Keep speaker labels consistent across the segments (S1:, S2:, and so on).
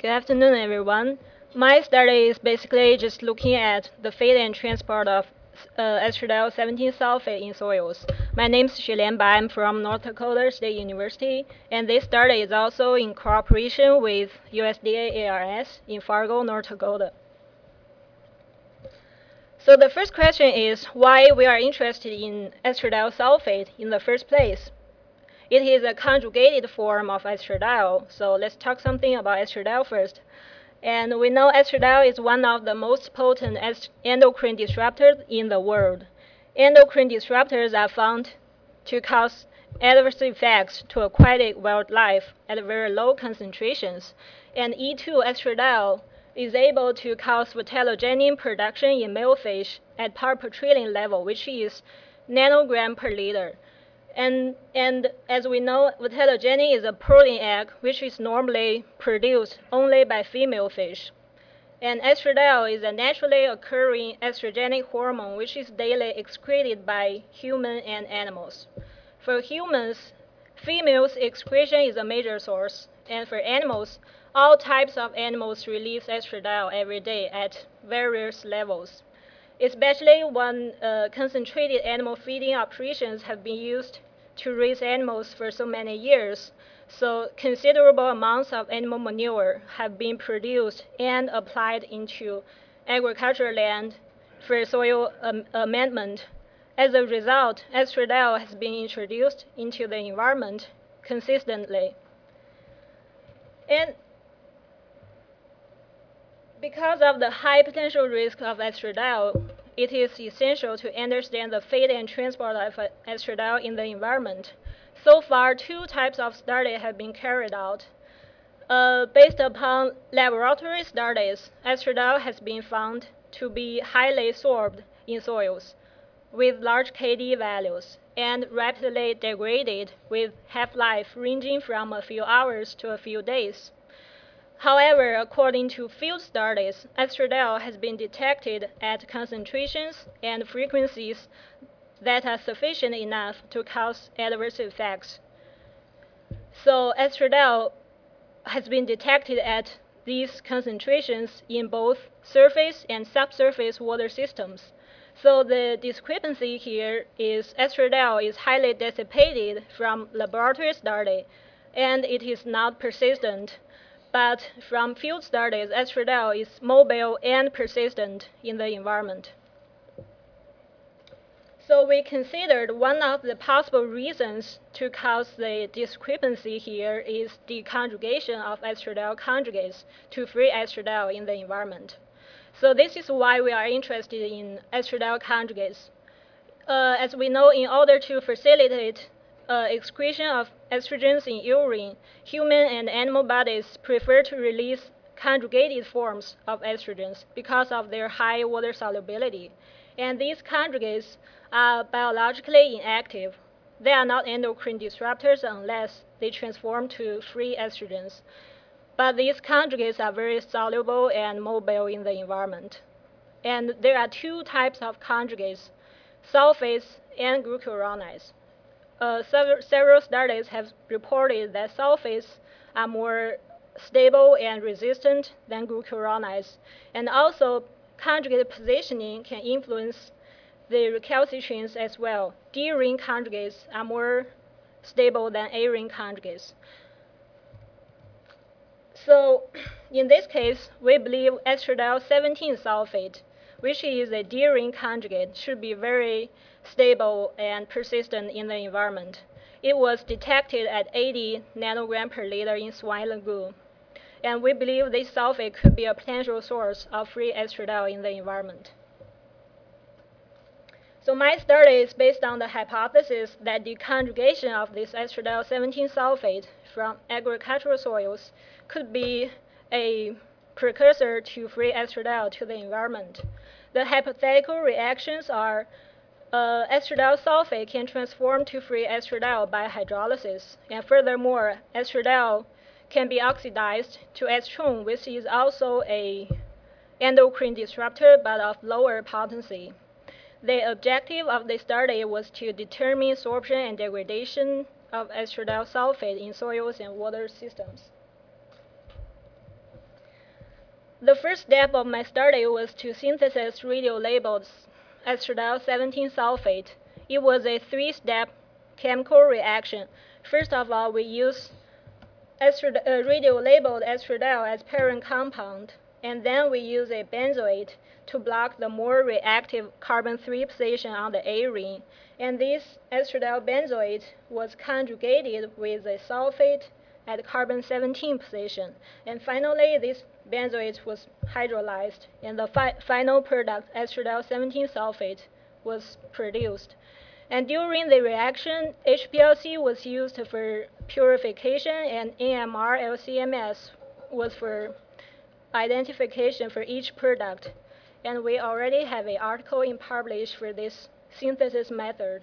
S1: Good afternoon, everyone. My study is basically just looking at the fate and transport of estradiol 17 sulfate in soils. My name is Xuelian Bai. I'm from North Dakota State University, and this study is also in cooperation with USDA ARS in Fargo, North Dakota. So the first question is why we are interested in estradiol sulfate in the first place. It is a conjugated form of estradiol, so let's talk something about estradiol first. And we know estradiol is one of the most potent endocrine disruptors in the world. Endocrine disruptors are found to cause adverse effects to aquatic wildlife at very low concentrations. And E2 estradiol is able to cause vitellogenin production in male fish at part per trillion level, which is nanogram per liter. And as we know, vitellogenin is a protein egg, which is normally produced only by female fish. And estradiol is a naturally occurring estrogenic hormone, which is daily excreted by human and animals. For humans, females' excretion is a major source, and for animals, all types of animals release estradiol every day at various levels. Especially when concentrated animal feeding operations have been used to raise animals for so many years. So considerable amounts of animal manure have been produced and applied into agricultural land for soil amendment. As a result, estradiol has been introduced into the environment consistently. And because of the high potential risk of estradiol, it is essential to understand the fate and transport of estradiol in the environment. So far, two types of studies have been carried out. Based upon laboratory studies, estradiol has been found to be highly sorbed in soils with large KD values and rapidly degraded with half-life ranging from a few hours to a few days. However, according to field studies, estradiol has been detected at concentrations and frequencies that are sufficient enough to cause adverse effects. So estradiol has been detected at these concentrations in both surface and subsurface water systems. So the discrepancy here is estradiol is highly dissipated from laboratory study, and it is not persistent. But from field studies, estradiol is mobile and persistent in the environment. So we considered one of the possible reasons to cause the discrepancy here is the conjugation of estradiol conjugates to free estradiol in the environment. So this is why we are interested in estradiol conjugates. As we know, in order to facilitate excretion of estrogens in urine, human and animal bodies prefer to release conjugated forms of estrogens because of their high water solubility. And these conjugates are biologically inactive. They are not endocrine disruptors unless they transform to free estrogens. But these conjugates are very soluble and mobile in the environment. And there are two types of conjugates, sulfates and glucuronides. Several studies have reported that sulfates are more stable and resistant than glucuronides. And also, conjugate positioning can influence the recalcitrance as well. D-ring conjugates are more stable than A-ring conjugates. So in this case, we believe estradiol 17 sulfate, which is a D-ring conjugate, should be very stable and persistent in the environment. It was detected at 80 nanogram per liter in swine lagoon. And we believe this sulfate could be a potential source of free estradiol in the environment. So my study is based on the hypothesis that the conjugation of this estradiol 17 sulfate from agricultural soils could be a precursor to free estradiol to the environment. The hypothetical reactions are estradiol sulfate can transform to free estradiol by hydrolysis. And furthermore, estradiol can be oxidized to estrone, which is also an endocrine disruptor but of lower potency. The objective of the study was to determine sorption and degradation of estradiol sulfate in soils and water systems. The first step of my study was to synthesize radio-labeled estradiol 17 sulfate. It was a three-step chemical reaction. First of all, we use radio-labeled estradiol as parent compound, and then we use a benzoate to block the more reactive carbon-3 position on the A ring. And this estradiol benzoate was conjugated with a sulfate at carbon-17 position. And finally, this benzoate was hydrolyzed, and the final product, estradiol 17 sulfate, was produced. And during the reaction, HPLC was used for purification, and NMR LCMS was for identification for each product. And we already have an article in Publish for this synthesis method.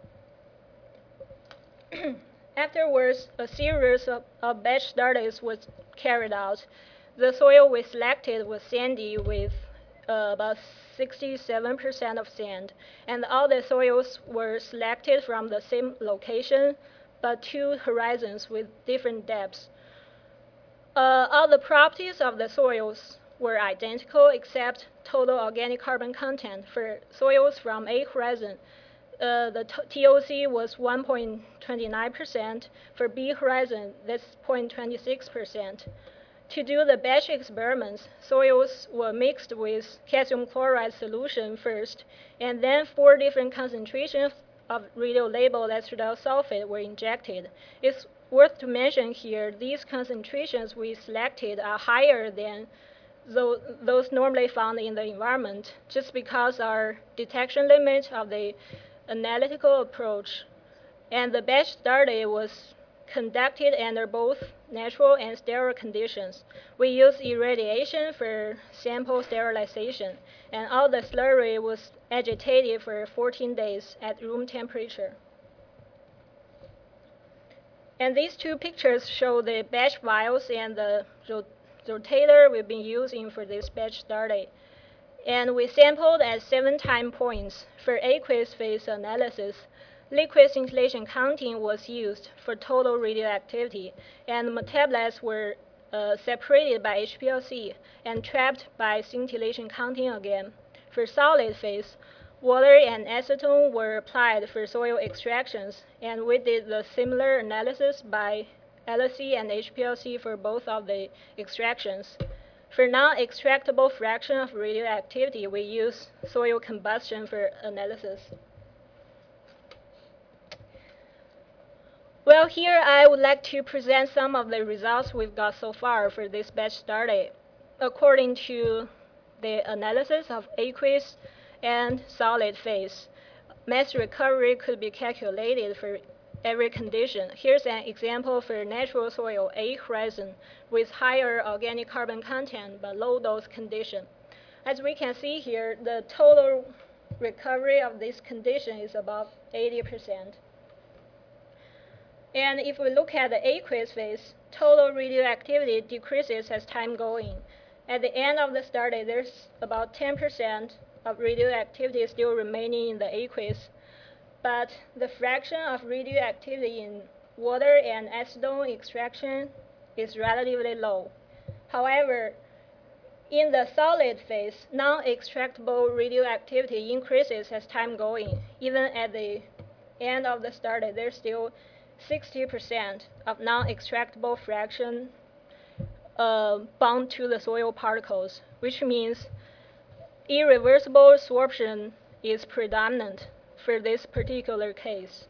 S1: Afterwards, a series of batch studies was carried out. The soil we selected was sandy with about 67% of sand, and all the soils were selected from the same location, but two horizons with different depths. All the properties of the soils were identical except total organic carbon content. For soils from A horizon, the TOC was 1.29%. For B horizon, that's 0.26%. To do the batch experiments, soils were mixed with calcium chloride solution first, and then 4 different concentrations of radio-labeled estradiol sulfate were injected. It's worth to mention here, these concentrations we selected are higher than those normally found in the environment, just because our detection limit of the analytical approach. And the batch study was conducted under both natural and sterile conditions. We used irradiation for sample sterilization, and all the slurry was agitated for 14 days at room temperature. And these two pictures show the batch vials and the rotator we've been using for this batch study. And we sampled at 7 time points. For aqueous phase analysis, liquid scintillation counting was used for total radioactivity, and metabolites were separated by HPLC and trapped by scintillation counting again. For solid phase, water and acetone were applied for soil extractions, and we did the similar analysis by LSC and HPLC for both of the extractions. For non-extractable fraction of radioactivity, we use soil combustion for analysis. Well, here I would like to present some of the results we've got so far for this batch study. According to the analysis of aqueous and solid phase, mass recovery could be calculated for every condition. Here's an example for natural soil A horizon with higher organic carbon content but low dose condition. As we can see here, the total recovery of this condition is about 80%. And if we look at the aqueous phase, total radioactivity decreases as time going. At the end of the study, there's about 10% of radioactivity still remaining in the aqueous, but the fraction of radioactivity in water and acetone extraction is relatively low. However, in the solid phase, non-extractable radioactivity increases as time going. Even at the end of the study, there's still 60% of non-extractable fraction bound to the soil particles, which means irreversible sorption is predominant for this particular case.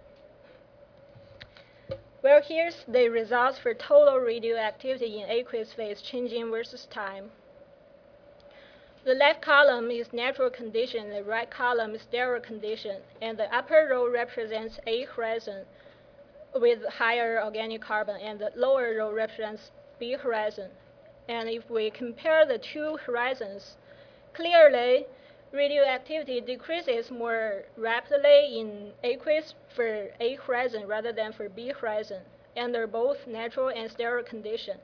S1: Well, here's the results for total radioactivity in aqueous phase changing versus time. The left column is natural condition, the right column is sterile condition, and the upper row represents A horizon with higher organic carbon, and the lower row represents B horizon. And if we compare the two horizons, clearly radioactivity decreases more rapidly in aqueous for A horizon rather than for B horizon under both natural and sterile condition.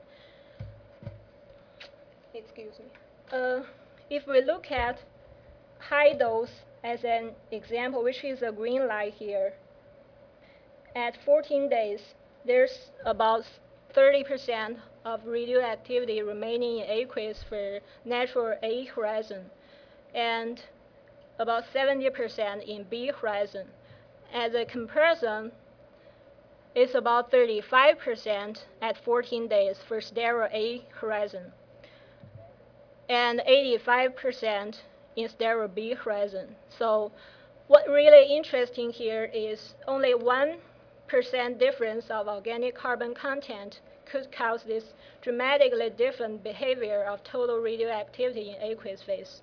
S1: Excuse me. If we look at high dose as an example, which is a green light here, at 14 days, there's about 30% of radioactivity remaining in aqueous for natural A horizon, and about 70% in B horizon. As a comparison, it's about 35% at 14 days for sterile A horizon, and 85% in sterile B horizon. So what really interesting here is only 1% difference of organic carbon content could cause this dramatically different behavior of total radioactivity in aqueous phase.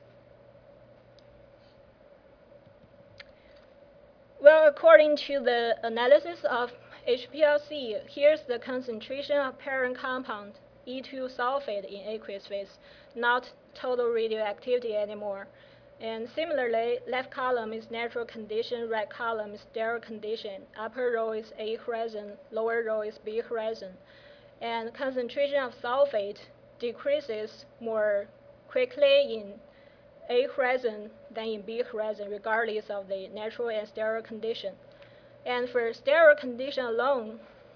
S1: Well, according to the analysis of HPLC, here's the concentration of parent compound E2 sulfate in aqueous phase, not total radioactivity anymore. And similarly, left column is natural condition, right column is sterile condition. Upper row is A horizon, lower row is B horizon. And concentration of sulfate decreases more quickly in A horizon than in B horizon, regardless of the natural and sterile condition. And for sterile condition alone,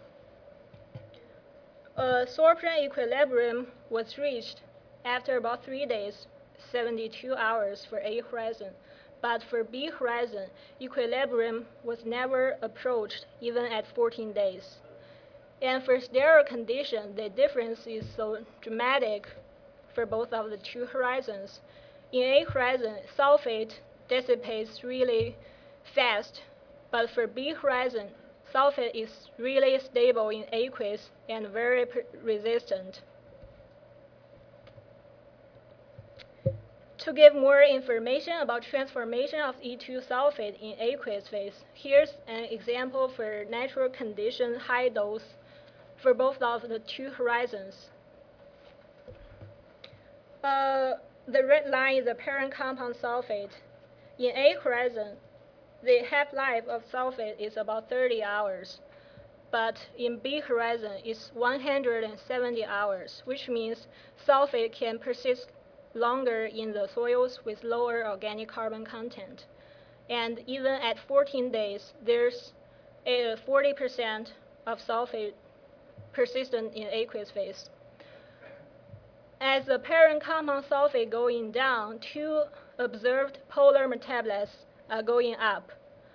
S1: sorption equilibrium was reached after about 3 days, 72 hours for A horizon. But for B horizon, equilibrium was never approached even at 14 days. And for sterile condition, the difference is so dramatic for both of the two horizons. In A horizon, sulfate dissipates really fast, but for B horizon, sulfate is really stable in aqueous and very resistant. To give more information about transformation of E2 sulfate in aqueous phase, here's an example for natural condition high dose for both of the two horizons. The red line is the parent compound sulfate. In A horizon, the half-life of sulfate is about 30 hours. But in B horizon, it's 170 hours, which means sulfate can persist longer in the soils with lower organic carbon content. And even at 14 days, there's 40% of sulfate persistent in aqueous phase. As the parent compound sulfate going down, two observed polar metabolites are going up.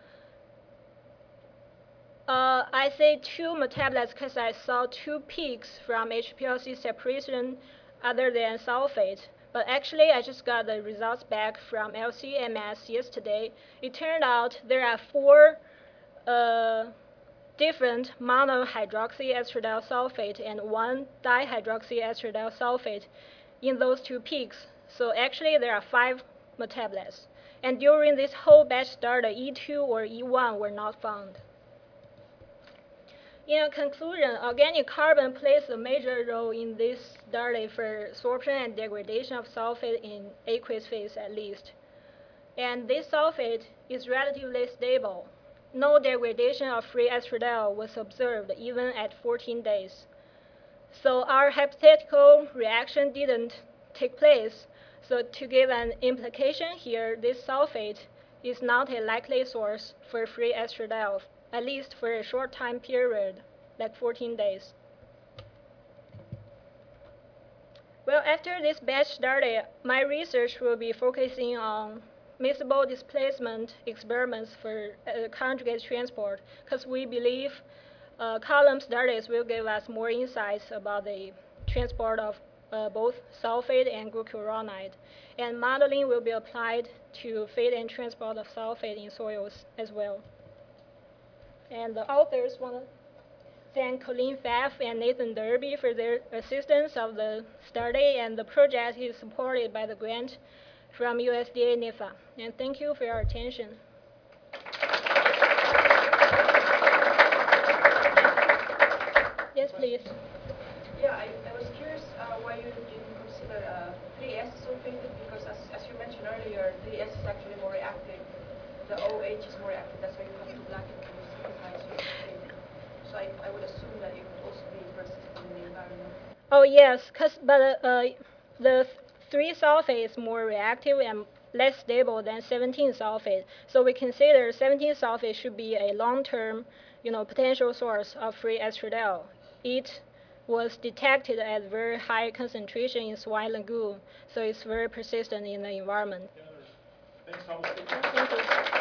S1: I say two metabolites because I saw two peaks from HPLC separation other than sulfate. But actually, I just got the results back from LC-MS yesterday. It turned out there are 4 different monohydroxyestradiol sulfate and 1 dihydroxyestradiol sulfate in those two peaks. So actually, there are 5 metabolites. And during this whole batch started, E2 or E1 were not found. In conclusion, organic carbon plays a major role in this study for sorption and degradation of sulfate in aqueous phase at least. And this sulfate is relatively stable. No degradation of free estradiol was observed even at 14 days. So our hypothetical reaction didn't take place. So to give an implication here, this sulfate is not a likely source for free estradiol, at least for a short time period, like 14 days. Well, after this batch started, my research will be focusing on miscible displacement experiments for conjugate transport, because we believe column studies will give us more insights about the transport of both sulfate and glucuronide. And modeling will be applied to feed and transport of sulfate in soils as well. And the authors want to thank Colleen Pfaff and Nathan Derby for their assistance of the study, and the project is supported by the grant from USDA NIFA. And thank you for your attention. Yes, please.
S2: Yeah, I was curious why you didn't consider 3S sulfated, because as you mentioned earlier, 3S is actually more reactive. The OH is more reactive, that's why you have to blacken to synthesize your sulfate. So I would assume that it would also be persistent in the environment.
S1: Oh, yes, but the 3-sulfate is more reactive and less stable than 17-sulfate. So we consider 17-sulfate should be a long-term, potential source of free estradiol. It was detected at very high concentration in Swine Lagoon, so it's very persistent in the environment.
S3: Thanks, Thomas.
S1: Thank you.